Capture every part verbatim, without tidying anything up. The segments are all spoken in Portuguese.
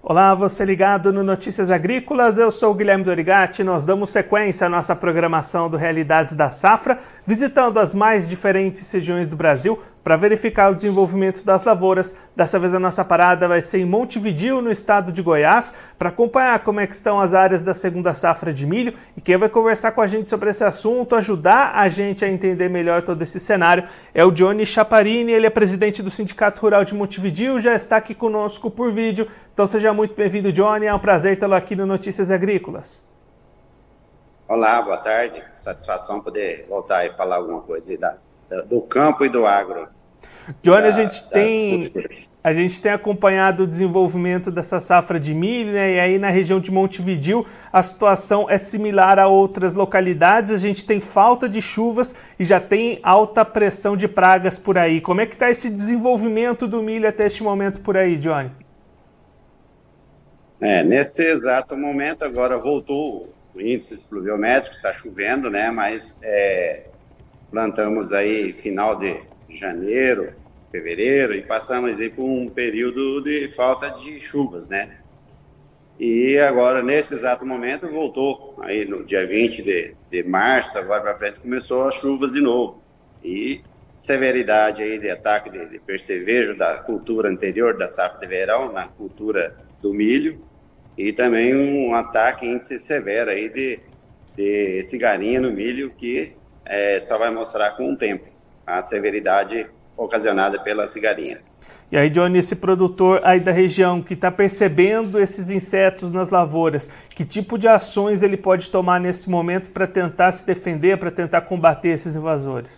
Olá, você ligado no Notícias Agrícolas, eu sou o Guilherme Dorigatti. Nós damos sequência à nossa programação do Realidades da Safra, visitando as mais diferentes regiões do Brasil para verificar o desenvolvimento das lavouras. Dessa vez a nossa parada vai ser em Montevidéu, no estado de Goiás, para acompanhar como é que estão as áreas da segunda safra de milho. E quem vai conversar com a gente sobre esse assunto, ajudar a gente a entender melhor todo esse cenário, é o Johnny Chaparini. Ele é presidente do Sindicato Rural de Montevidéu, já está aqui conosco por vídeo. Então seja muito bem-vindo, Johnny. É um prazer tê-lo aqui no Notícias Agrícolas. Olá, boa tarde. Satisfação poder voltar e falar alguma coisa da, da, do campo e do agro. Johnny, da, a, gente tem, a gente tem acompanhado o desenvolvimento dessa safra de milho, né? E aí na região de Montevidéu a situação é similar a outras localidades. A gente tem falta de chuvas e já tem alta pressão de pragas por aí. Como é que está esse desenvolvimento do milho até este momento por aí, Johnny? É, nesse exato momento agora voltou o índice pluviométrico, está chovendo, né? Mas é, plantamos aí final de janeiro, fevereiro, e passamos aí por um período de falta de chuvas, né? E agora, nesse exato momento, voltou. Aí no dia vinte de, de março, agora para frente, começou as chuvas de novo. E severidade aí de ataque de, de percevejo da cultura anterior, da safra de verão, na cultura do milho, e também um ataque índice severo aí de, de cigarinha no milho, que é, só vai mostrar com o tempo a severidade ocasionada pela cigarinha. E aí, Johnny, esse produtor aí da região que está percebendo esses insetos nas lavouras, que tipo de ações ele pode tomar nesse momento para tentar se defender, para tentar combater esses invasores?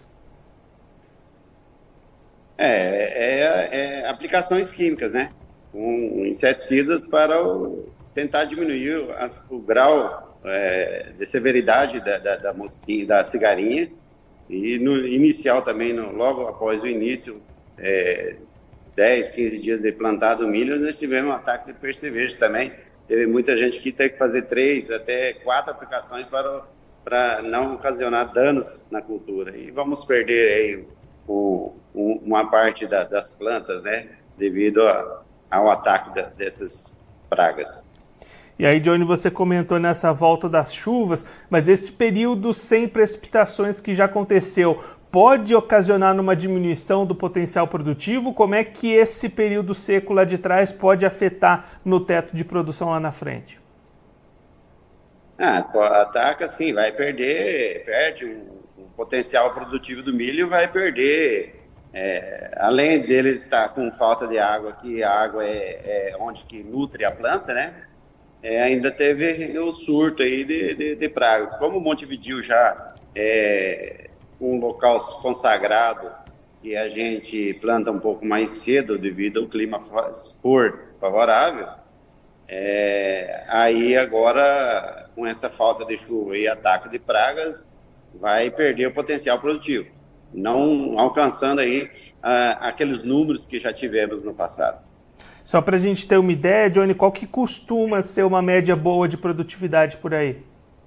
É, é, é aplicações químicas, né? Com inseticidas para o, tentar diminuir as, o grau é, de severidade da, da, da mosquinha, da cigarinha. E no inicial também, no, logo após o início, é, dez, quinze dias de plantado o milho, nós tivemos um ataque de percevejo também. Teve muita gente que teve que fazer três, até quatro aplicações para, para não ocasionar danos na cultura. E vamos perder aí o, o, uma parte da, das plantas, né, devido a, ao ataque da, dessas pragas. E aí, Johnny, você comentou nessa volta das chuvas, mas esse período sem precipitações que já aconteceu pode ocasionar uma diminuição do potencial produtivo? Como é que esse período seco lá de trás pode afetar no teto de produção lá na frente? Ah, ataca sim, vai perder, perde o um, um potencial produtivo do milho, vai perder. É, além dele estar com falta de água, que a água é, é onde que nutre a planta, né? É, ainda teve o surto aí de, de, de pragas. Como Montevidéu já é um local consagrado e a gente planta um pouco mais cedo devido ao clima for favorável, é, aí agora com essa falta de chuva e ataque de pragas vai perder o potencial produtivo, não alcançando aí ah, aqueles números que já tivemos no passado. Só para a gente ter uma ideia, Johnny, qual que costuma ser uma média boa de produtividade por aí?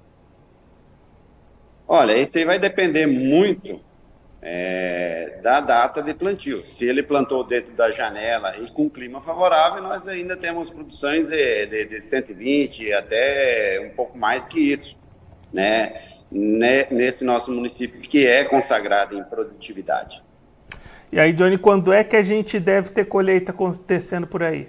Olha, isso aí vai depender muito é, da data de plantio. Se ele plantou dentro da janela e com clima favorável, nós ainda temos produções de, de, de cento e vinte até um pouco mais que isso, né? Nesse nosso município que é consagrado em produtividade. E aí, Johnny, quando é que a gente deve ter colheita acontecendo por aí?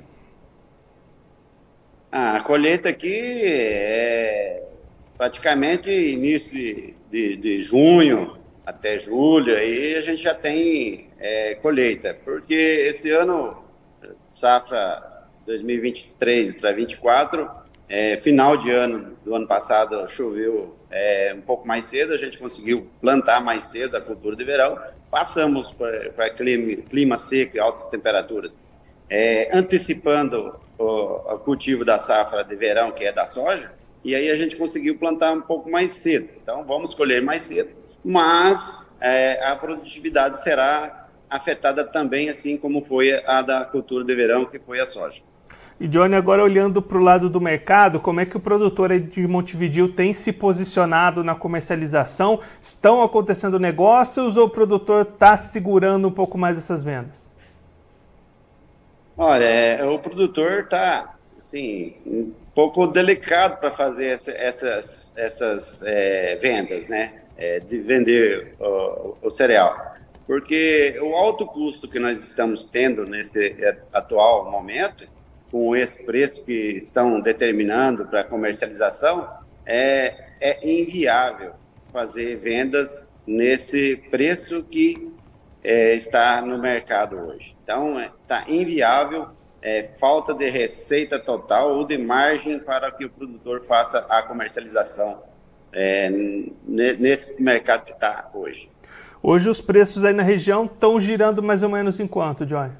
Ah, a colheita aqui é praticamente início de, de, de junho até julho, aí a gente já tem é, colheita, porque esse ano, safra dois mil e vinte e três para vinte e quatro, é, final de ano do ano passado choveu é, um pouco mais cedo, a gente conseguiu plantar mais cedo a cultura de verão, passamos para clima, clima seco e altas temperaturas, é, antecipando o, o cultivo da safra de verão, que é da soja, e aí a gente conseguiu plantar um pouco mais cedo. Então vamos colher mais cedo, mas é, a produtividade será afetada também, assim como foi a da cultura de verão, que foi a soja. E, Johnny, agora olhando para o lado do mercado, como é que o produtor aí de Montevidéu tem se posicionado na comercialização? Estão acontecendo negócios ou o produtor está segurando um pouco mais essas vendas? Olha, é, o produtor está assim, um pouco delicado para fazer essa, essas, essas é, vendas, né? É, de vender o, o cereal. Porque o alto custo que nós estamos tendo nesse atual momento, com esse preço que estão determinando para comercialização, é, é inviável fazer vendas nesse preço que é, está no mercado hoje. Então, está inviável, é, falta de receita total ou de margem para que o produtor faça a comercialização é, nesse mercado que está hoje. Hoje os preços aí na região estão girando mais ou menos em quanto, Johnny?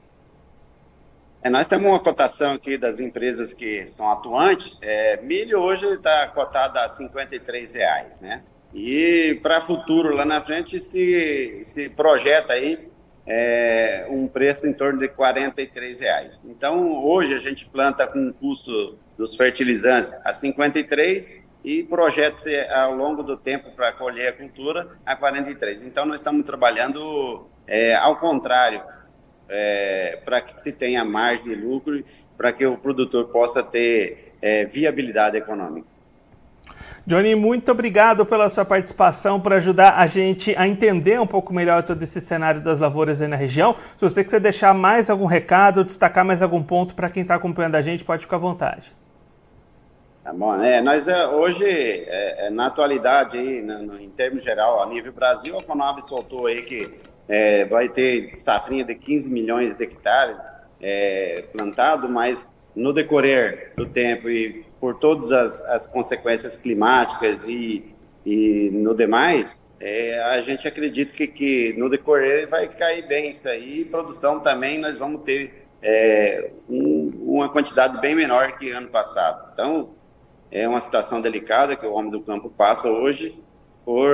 É, nós temos uma cotação aqui das empresas que são atuantes. É, milho hoje está cotado a cinquenta e três reais, né? E para futuro, lá na frente, se, se projeta aí é, um preço em torno de quarenta e três reais. Então, hoje a gente planta com o custo dos fertilizantes a cinquenta e três e projeta-se ao longo do tempo para colher a cultura a quarenta e três. Então, nós estamos trabalhando é, ao contrário, é, para que se tenha margem de lucro, para que o produtor possa ter é, viabilidade econômica. Johnny, muito obrigado pela sua participação, por ajudar a gente a entender um pouco melhor todo esse cenário das lavouras aí na região. Se você quiser deixar mais algum recado, destacar mais algum ponto para quem está acompanhando a gente, pode ficar à vontade. Tá bom, né? Nós hoje, é, na atualidade, aí, no, em termos geral, a nível Brasil, a Conab soltou aí que é, vai ter safrinha de quinze milhões de hectares é, plantado, mas no decorrer do tempo e por todas as, as consequências climáticas e, e no demais, é, a gente acredita que, que no decorrer vai cair bem isso aí, e produção também nós vamos ter é, um, uma quantidade bem menor que ano passado. Então, é uma situação delicada que o homem do campo passa hoje por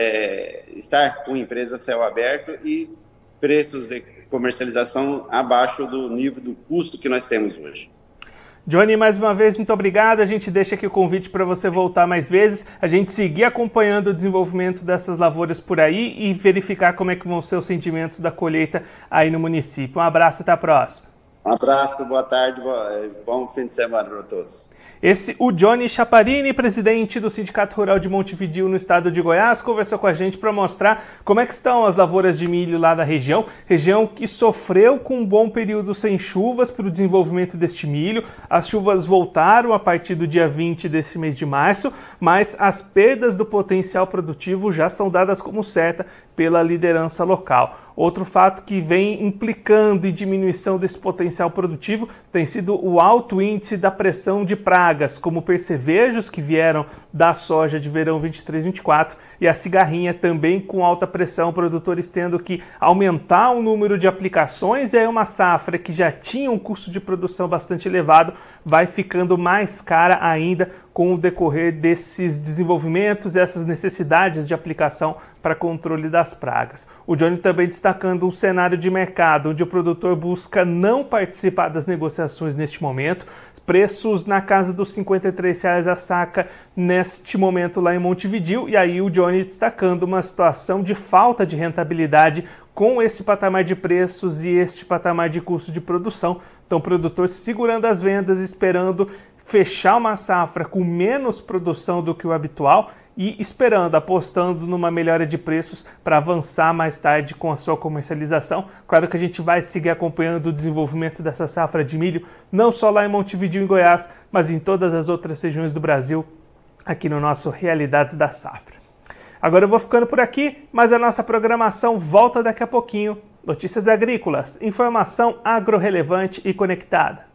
é, estar com empresa a céu aberto e preços de comercialização abaixo do nível do custo que nós temos hoje. Johnny, mais uma vez, muito obrigado. A gente deixa aqui o convite para você voltar mais vezes, a gente seguir acompanhando o desenvolvimento dessas lavouras por aí e verificar como é que vão ser os sentimentos da colheita aí no município. Um abraço, até a próxima. Um abraço, boa tarde, bom fim de semana para todos. Esse, o Johnny Chaparini, presidente do Sindicato Rural de Montevidéu, no estado de Goiás, conversou com a gente para mostrar como é que estão as lavouras de milho lá da região, região que sofreu com um bom período sem chuvas para o desenvolvimento deste milho. As chuvas voltaram a partir do dia vinte desse mês de março, mas as perdas do potencial produtivo já são dadas como certa pela liderança local. Outro fato que vem implicando em diminuição desse potencial produtivo tem sido o alto índice da pressão de pragas, como percevejos que vieram da soja de verão vinte e três vinte e quatro e a cigarrinha também com alta pressão, produtores tendo que aumentar o número de aplicações, e aí uma safra que já tinha um custo de produção bastante elevado vai ficando mais cara ainda com o decorrer desses desenvolvimentos e essas necessidades de aplicação para controle das pragas. O Johnny também destacando um cenário de mercado onde o produtor busca não participar das negociações neste momento, preços na casa dos cinquenta e três reais a saca neste momento lá em Montevidéu, e aí o Johnny destacando uma situação de falta de rentabilidade com esse patamar de preços e este patamar de custo de produção. Então o produtor segurando as vendas, esperando fechar uma safra com menos produção do que o habitual e esperando, apostando numa melhora de preços para avançar mais tarde com a sua comercialização. Claro que a gente vai seguir acompanhando o desenvolvimento dessa safra de milho, não só lá em Montevidéu, em Goiás, mas em todas as outras regiões do Brasil, aqui no nosso Realidades da Safra. Agora eu vou ficando por aqui, mas a nossa programação volta daqui a pouquinho. Notícias agrícolas, informação agro-relevante e conectada.